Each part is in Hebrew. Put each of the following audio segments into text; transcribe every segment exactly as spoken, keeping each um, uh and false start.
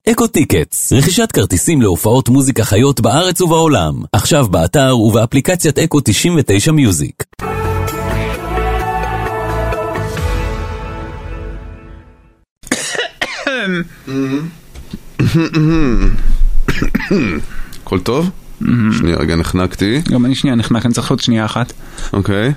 אקו טיקטס, רכישת כרטיסים להופעות מוזיקה חיות בארץ ובעולם. עכשיו באתר ובאפליקציית אקו תשעים ותשע מיוזיק. הכל טוב? שנייה, רגע, נחנקתי. גם אני שנייה נחנק, אני צריך עוד שנייה אחת. אוקיי.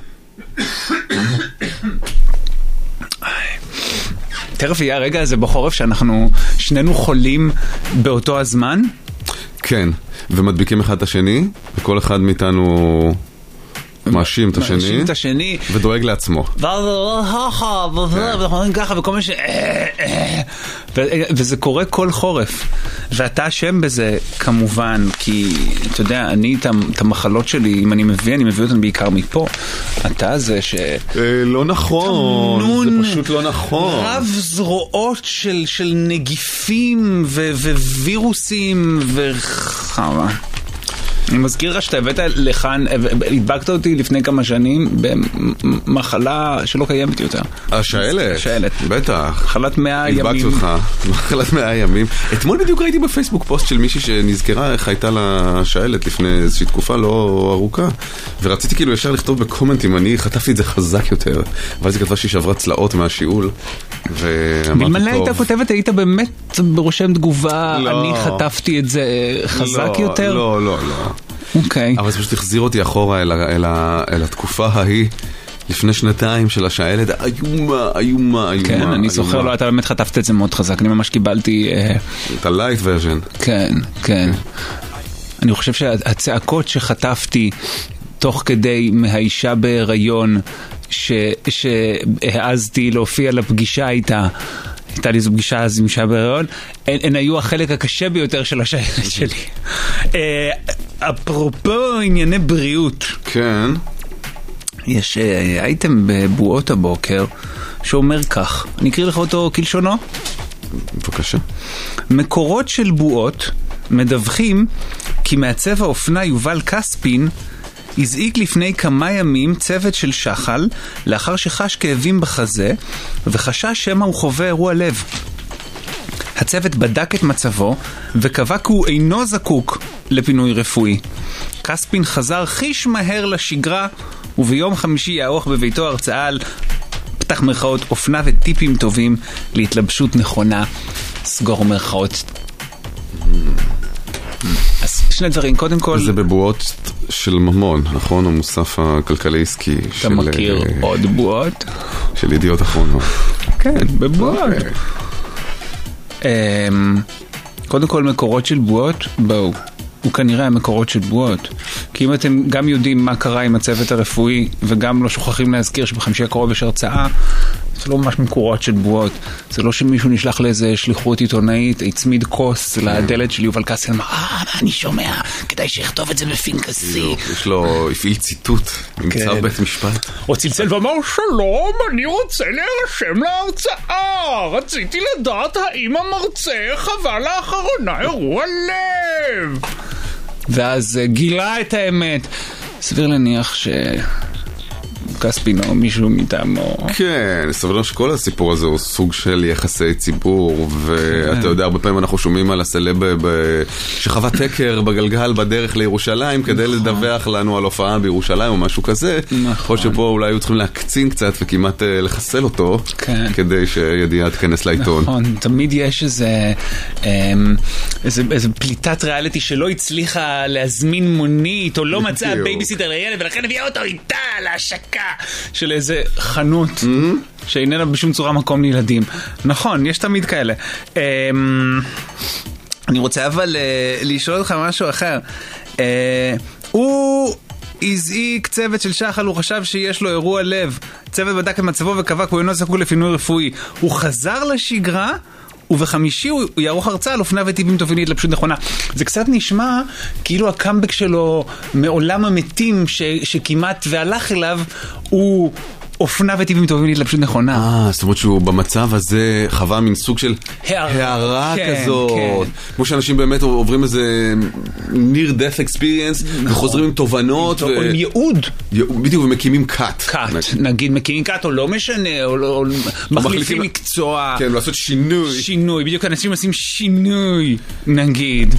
תכף יהיה הרגע הזה בחורף שאנחנו שנינו חולים באותו הזמן. כן, ומדביקים אחד את השני, וכל אחד מאיתנו מאשים את השני, מאשים את השני ודואג לעצמו. ככה וכל מיני ש... וזה קורה כל חורף. ואתה אשם בזה כמובן, כי אתה יודע, אני את המחלות שלי, אם אני מביא, אני מביא אותן בעיקר מפה. אתה זה ש... לא נכון, זה פשוט לא נכון. רב זרועות של נגיפים ווירוסים וחמה. אני מזכיר לך שאתה הבאת לכאן, הדבקת אותי לפני כמה שנים במחלה שלא קיימת יותר. השאלת? השאלת. בטח. מחלת מאה ימים. הדבקת אותך, מחלת מאה ימים. אתמול בדיוק ראיתי בפייסבוק פוסט של מישהי שנזכרה איך הייתה לה שאלת לפני איזושהי תקופה לא ארוכה. ורציתי כאילו ישר לכתוב בקומנטים, אני חטפתי את זה חזק יותר. ואז היא כתבה שהיא שברה צלעות מהשיעול. בלמלא הייתה כותבת, היית באמת ברושם תגובה, אני חטפתי את זה חזק יותר? לא, לא, לא. אוקיי. אבל זה פשוט החזיר אותי אחורה אל, אל, אל התקופה ההיא לפני שנתיים של השאלת, איומה, איומה, איומה. כן, אני זוכר, לא, אתה באמת חטפת את זה מאוד חזק, אני ממש קיבלתי... את הלייט ורז'ן. כן, כן. אני חושב שהצעקות שחטפתי תוך כדי מהאישה בהיריון, שהעזתי להופיע לפגישה איתה, הייתה לי זו פגישה אז עם אישה בהיריון, הן היו החלק הקשה ביותר של השאלת שלי. אפרופו ענייני בריאות. כן. יש אייטם בבועות הבוקר שאומר כך, אני אקריא לך אותו כלשונו. בבקשה. מקורות של בועות מדווחים כי מעצב האופנה יובל כספין הזעיק לפני כמה ימים צוות של שחל לאחר שחש כאבים בחזה וחשש שמא הוא חווה אירוע לב. הצוות בדק את מצבו וקבע כי הוא אינו זקוק לפינוי רפואי. כספין חזר חיש מהר לשגרה וביום חמישי יערוך בביתו הרצאה על פתח מרכאות אופנה וטיפים טובים להתלבשות נכונה סגור מרכאות. אז שני דברים, קודם כל זה בבועות של ממון, נכון? המוסף הכלכלי עסקי. אתה מכיר עוד בועות? של ידיעות אחרונות. כן, בבועות. קודם כל מקורות של בועות, בואו, הוא כנראה המקורות של בועות. כי אם אתם גם יודעים מה קרה עם הצוות הרפואי וגם לא שוכחים להזכיר שבחמישי הקרוב יש הרצאה, זה לא ממש מקורות של בועות. זה לא שמישהו נשלח לאיזה שליחות עיתונאית, הצמיד כוס לדלת של יובל כספין, אמר, אה, מה אני שומע? כדאי שיכתוב את זה בפנקסי. יש לו, הפעיל ציטוט, נמצא בית משפט. או צלצל ואמר, שלום, אני רוצה להירשם להרצאה. רציתי לדעת האם המרצה חווה לאחרונה אירוע לב. ואז גילה את האמת. סביר להניח ש... כספין או מישהו מטעמו. כן, סבלנו שכל הסיפור הזה הוא סוג של יחסי ציבור, ואתה יודע, הרבה פעמים אנחנו שומעים על הסלב שחווה תקר בגלגל בדרך לירושלים, כדי לדווח לנו על הופעה בירושלים או משהו כזה. יכול שפה אולי היו צריכים להקצין קצת וכמעט לחסל אותו, כדי שידיעה תכנס לעיתון. נכון, תמיד יש איזה איזה פליטת ריאליטי שלא הצליחה להזמין מונית, או לא מצאה בייביסיטר לילד, ולכן הביאה אותו איתה להשקה של איזה חנות mm-hmm. שאיננה בשום צורה מקום לילדים. נכון, יש תמיד כאלה. אני רוצה אבל לשאול אותך משהו אחר. הוא הזעיק צוות של שחל, הוא חשב שיש לו אירוע לב. צוות בדק את מצבו וקבע כי הוא אינו זקוק לפינוי רפואי. הוא חזר לשגרה ובחמישי הוא יערוך הרצאה על אופנה וטיפים טובים להתלבשות נכונה. זה קצת נשמע כאילו הקאמבק שלו מעולם המתים ש, שכמעט והלך אליו הוא אופנה וטיפים טובים להתלבשות נכונה. אה, זאת אומרת שהוא במצב הזה חווה מין סוג של הערה כן, כזאת. כן. כמו שאנשים באמת עוברים איזה near death experience, וחוזרים עם תובנות. או עם ייעוד. בדיוק, ומקימים קאט. קאט, נגיד מקימים קאט, או לא משנה, או מחליפים מקצוע. כן, לעשות שינוי. שינוי, בדיוק אנשים עושים שינוי, נגיד.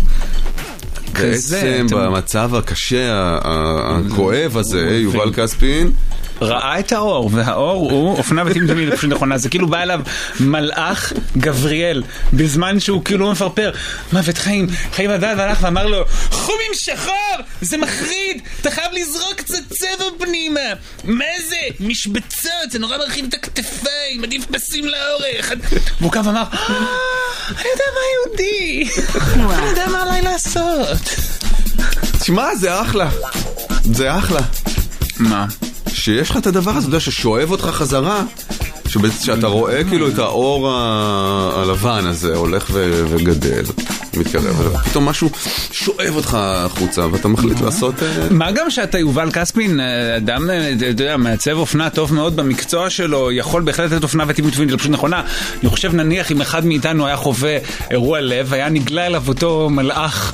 בעצם במצב הקשה, הכואב הזה, יובל כספין ראה את האור, והאור הוא אופנה וטמטמים לפשוט נכונה. זה כאילו בא אליו מלאך גבריאל, בזמן שהוא כאילו מפרפר מוות חיים, חיים הדעת, והלך ואמר לו, חומים שחור, זה מחריד, אתה חייב לזרוק קצת צבע פנימה. מה זה? משבצות, זה נורא מרחיב את הכתפיים, עדיף פסים לאורך. והוא קם ואמר, אני יודע מה יהודי, אני יודע מה עליי לעשות. תשמע, זה אחלה, זה אחלה. מה? שיש לך את הדבר הזה, אתה יודע, ששואב אותך חזרה, שאתה רואה כאילו את האור הלבן הזה הולך וגדל, מתקרב, פתאום משהו שואב אותך החוצה, ואתה מחליט לעשות... מה גם שאתה יובל כספין, אדם, אתה יודע, מעצב אופנה טוב מאוד במקצוע שלו, יכול בהחלט לתת אופנה וטמטמים לפשוט נכונה. אני חושב, נניח, אם אחד מאיתנו היה חווה אירוע לב, היה נגלה אליו אותו מלאך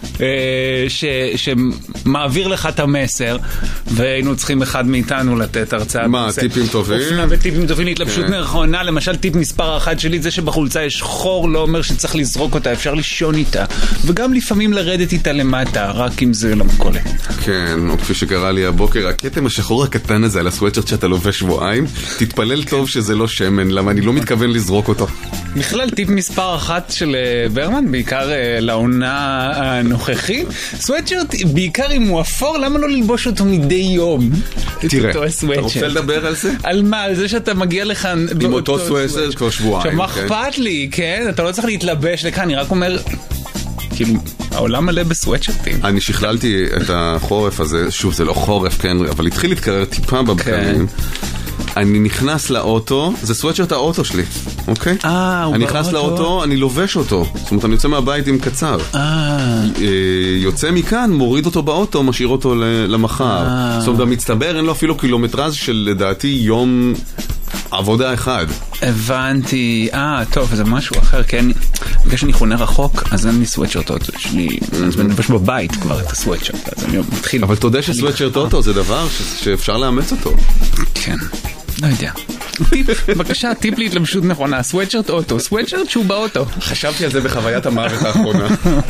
ש, שמעביר לך את המסר, והיינו צריכים אחד מאיתנו לתת הרצאה. מה, טיפים טובים? אופנה וטיפים טובים להתלבשות נכונה. למשל, טיפ מספר אחת שלי, זה שבחולצה יש חור, לא אומר שצריך לזרוק אותה, אפשר לישון איתה, וגם לפעמים לרדת איתה למטה, רק אם זה לא מקולה. כן, או כפי שקרה לי הבוקר, הכתם השחור הקטן הזה על הסוואטשרט שאתה לובש שבועיים, תתפלל טוב שזה לא שמן, למה אני לא מתכוון לזרוק אותו. בכלל, טיפ מספר אחת של ברמן, בעיקר לעונה הנוכחית, סוואטשרט, בעיקר אם הוא אפור, למה לא ללבוש אותו מדי יום? תראה, אתה רוצה לדבר על זה? על מה? על זה שאתה מגיע לכאן עם אותו סוואטשרט כבר שבועיים. עכשיו, מה אכפת לי, כן? אתה לא צריך להתלבש לכאן, אני רק אומר, כאילו, העולם מלא בסוואטשרטים. אני שכללתי את החורף הזה, שוב, זה לא חורף, כן, אבל התחיל להתקרר טיפה בבקרים. אני נכנס לאוטו, זה סוואטשרט האוטו שלי, אוקיי? אה, הוא אני נכנס לאוטו, אני לובש אותו. זאת אומרת, אני יוצא מהבית עם קצר. אה. יוצא מכאן, מוריד אותו באוטו, משאיר אותו למחר. זאת אומרת, במצטבר אין לו אפילו קילומטרז של לדעתי יום עבודה אחד. הבנתי. אה, טוב, זה משהו אחר, כן. בגלל שאני חונה רחוק, אז אין לי סוואטשרט אוטו שלי. אז אני מבש בבית כבר את הסוואטשרט, אז אני מתחיל... אבל אתה יודע שסוואטשרט אוטו זה דבר שאפשר לאמץ אותו. כן. לא יודע. טיפ, בבקשה, טיפ להתלבשות נכונה. סוואטשרט אוטו. סוואטשרט שהוא באוטו. חשבתי על זה בחוויית המוות האחרונה.